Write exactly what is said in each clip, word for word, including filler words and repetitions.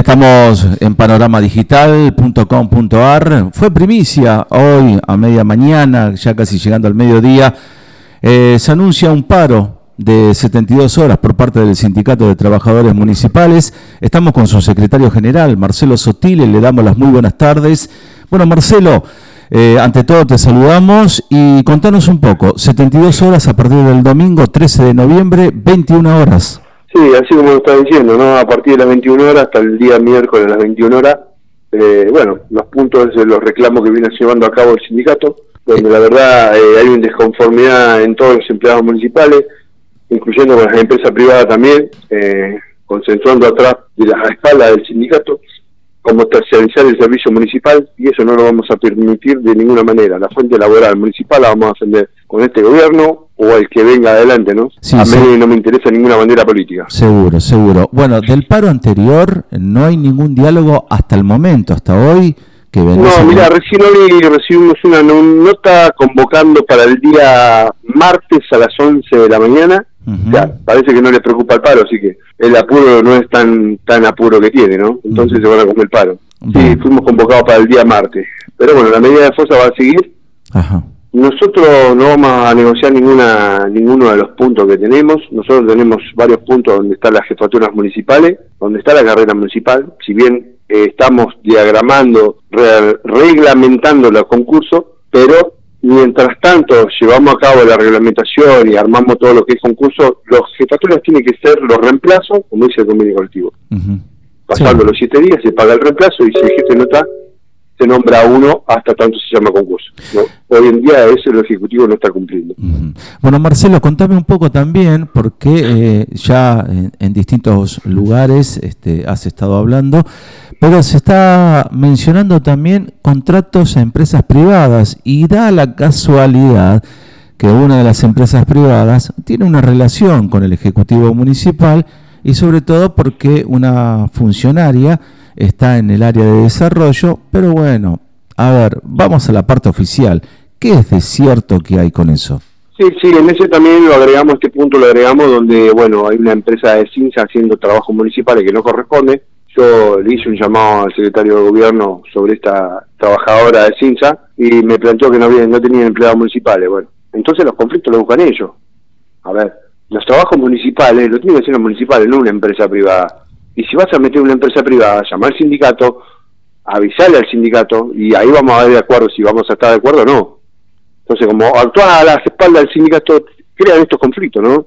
estamos en panorama digital punto com punto a r. Fue primicia hoy a media mañana, ya casi llegando al mediodía. Eh, se anuncia un paro de setenta y dos horas por parte del Sindicato de Trabajadores Municipales. Estamos con su secretario general, Marcelo Sotile, le damos las muy buenas tardes. Bueno, Marcelo, eh, ante todo te saludamos y contanos un poco, setenta y dos horas a partir del domingo trece de noviembre, veintiuna horas. Sí, así como lo está diciendo, ¿no? A partir de las veintiuna horas hasta el día miércoles a las veintiuna horas, eh, bueno, los puntos de los reclamos que viene llevando a cabo el sindicato, donde la verdad eh, hay una desconformidad en todos los empleados municipales, incluyendo con las empresas privadas también, eh, concentrando atrás de las espaldas del sindicato, como terciarizar el servicio municipal, y eso no lo vamos a permitir de ninguna manera. La fuente laboral municipal la vamos a defender con este gobierno o el que venga adelante, ¿no? Sí, a sí. mí no me interesa ninguna bandera política. Seguro, seguro. Bueno, del paro anterior no hay ningún diálogo hasta el momento, hasta hoy. Que no, mira, recién hoy recibimos una nota convocando para el día martes a las once de la mañana. Uh-huh. O sea, parece que no le preocupa el paro, así que el apuro no es tan tan apuro que tiene, ¿no? Entonces uh-huh. se van a comer el paro. Uh-huh. Sí, fuimos convocados para el día martes. Pero bueno, la medida de fuerza va a seguir. Ajá. Nosotros no vamos a negociar ninguna ninguno de los puntos que tenemos. Nosotros tenemos varios puntos donde están las jefaturas municipales, donde está la carrera municipal. Si bien eh, estamos diagramando, re reglamentando los concursos, pero mientras tanto llevamos a cabo la reglamentación y armamos todo lo que es concurso, los jefaturas tienen que ser los reemplazos, como dice el convenio colectivo. Uh-huh. Pasando sí. los siete días se paga el reemplazo y si el jefe no está, se nombra a uno hasta tanto se llama concurso, ¿no? Hoy en día eso el Ejecutivo no está cumpliendo. Uh-huh. Bueno, Marcelo, contame un poco también, porque eh, ya en, en distintos lugares este, has estado hablando, pero se está mencionando también contratos a empresas privadas y da la casualidad que una de las empresas privadas tiene una relación con el Ejecutivo Municipal y sobre todo porque una funcionaria está en el área de desarrollo, pero bueno, a ver, vamos a la parte oficial. ¿Qué es de cierto que hay con eso? Sí, sí, en ese también lo agregamos, este punto lo agregamos donde, bueno, hay una empresa de Cinsa haciendo trabajos municipales que no corresponde. Yo le hice un llamado al secretario de gobierno sobre esta trabajadora de Cinsa y me planteó que no había, no tenían empleados municipales. Bueno, entonces los conflictos los buscan ellos. A ver, los trabajos municipales los tienen que hacer los municipales, no una empresa privada. Y si vas a meter una empresa privada, llamar al sindicato, avisarle al sindicato, y ahí vamos a ver de acuerdo si vamos a estar de acuerdo o no. Entonces, como actuar a las espaldas del sindicato, crean estos conflictos, ¿no?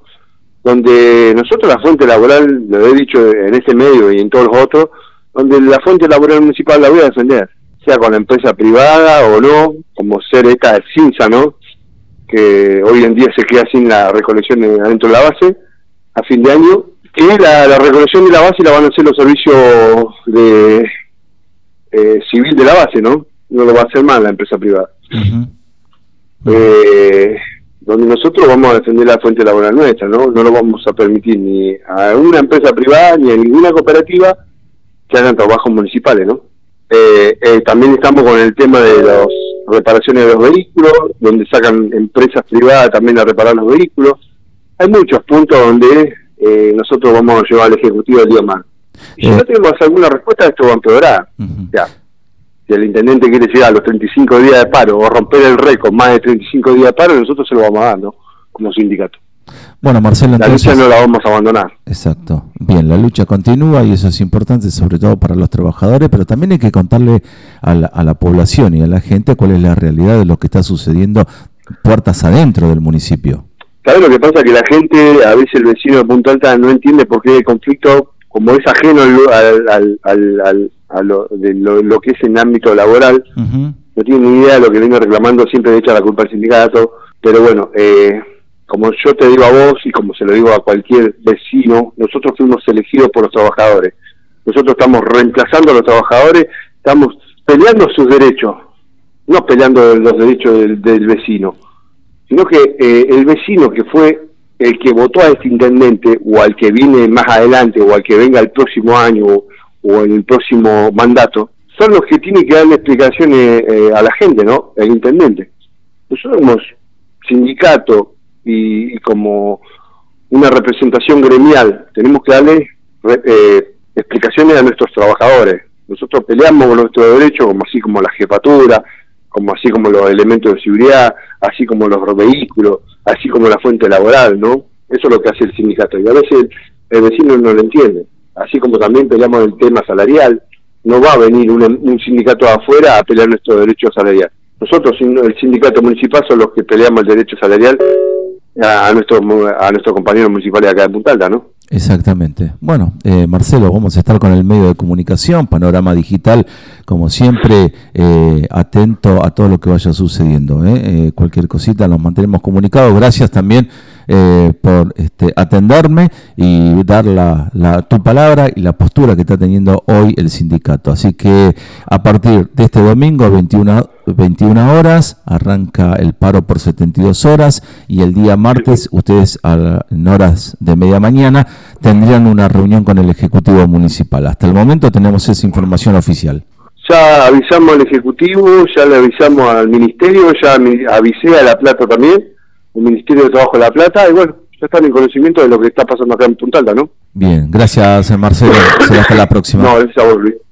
Donde nosotros la fuente laboral, lo he dicho en este medio y en todos los otros, donde la fuente laboral municipal la voy a defender, sea con la empresa privada o no, como ser esta de Cinsa, ¿no? Que hoy en día se queda sin la recolección de, adentro de la base, a fin de año. Y la, la recolección de la base la van a hacer los servicios de eh, civil de la base, ¿no? No lo va a hacer más la empresa privada. Uh-huh. eh, donde nosotros vamos a defender la fuente laboral nuestra, ¿no? No lo vamos a permitir ni a una empresa privada ni a ninguna cooperativa que hagan trabajos municipales, ¿no? Eh, eh, también estamos con el tema de las reparaciones de los vehículos, donde sacan empresas privadas también a reparar los vehículos. Hay muchos puntos donde Eh, nosotros vamos a llevar al Ejecutivo el día más. Y si eh. no tenemos alguna respuesta, esto va a empeorar. Uh-huh. O sea, si el intendente quiere llegar a los treinta y cinco días de paro o romper el récord más de treinta y cinco días de paro, nosotros se lo vamos a dar, ¿no? Como sindicato. Bueno, Marcelo, la entonces, lucha no la vamos a abandonar. Exacto. Bien, la lucha continúa y eso es importante, sobre todo para los trabajadores, pero también hay que contarle a la, a la población y a la gente cuál es la realidad de lo que está sucediendo puertas adentro del municipio. ¿Sabes lo que pasa? Que la gente, a veces el vecino de Punta Alta no entiende por qué el conflicto, como es ajeno al, al, al, al, a lo, de lo, lo que es en ámbito laboral, uh-huh. no tiene ni idea de lo que viene reclamando, siempre le echa la culpa al sindicato, pero bueno, eh, como yo te digo a vos y como se lo digo a cualquier vecino, nosotros fuimos elegidos por los trabajadores, nosotros estamos reemplazando a los trabajadores, estamos peleando sus derechos, no peleando los derechos del, del vecino, sino que eh, el vecino que fue el que votó a este intendente, o al que viene más adelante, o al que venga el próximo año, o, o en el próximo mandato, son los que tienen que darle explicaciones eh, a la gente, ¿no? El intendente. Nosotros somos sindicato y, y como una representación gremial, tenemos que darle eh, explicaciones a nuestros trabajadores. Nosotros peleamos por nuestros derechos, como así como la jefatura, como así como los elementos de seguridad, así como los vehículos, así como la fuente laboral, ¿no? Eso es lo que hace el sindicato, y a veces el vecino no lo entiende. Así como también peleamos el tema salarial, no va a venir un, un sindicato de afuera a pelear nuestro derecho salarial. Nosotros, el sindicato municipal, son los que peleamos el derecho salarial a, a nuestros a nuestros compañeros municipales acá en Punta Alta, ¿no? Exactamente. Bueno, eh, Marcelo, vamos a estar con el medio de comunicación, Panorama Digital, como siempre, eh, atento a todo lo que vaya sucediendo. ¿eh? Eh, cualquier cosita nos mantenemos comunicados. Gracias también eh, por este, atenderme y dar la, la, tu palabra y la postura que está teniendo hoy el sindicato. Así que a partir de este domingo, veintiuna horas, arranca el paro por setenta y dos horas, y el día martes, ustedes a, en horas de media mañana, tendrían una reunión con el Ejecutivo Municipal. Hasta el momento tenemos esa información oficial. Ya avisamos al Ejecutivo, ya le avisamos al Ministerio, ya avisé a La Plata también, el Ministerio de Trabajo de La Plata, y bueno, ya están en conocimiento de lo que está pasando acá en Punta Alta, ¿no? Bien, gracias Marcelo, será hasta la próxima. No, gracias a vos, Luis.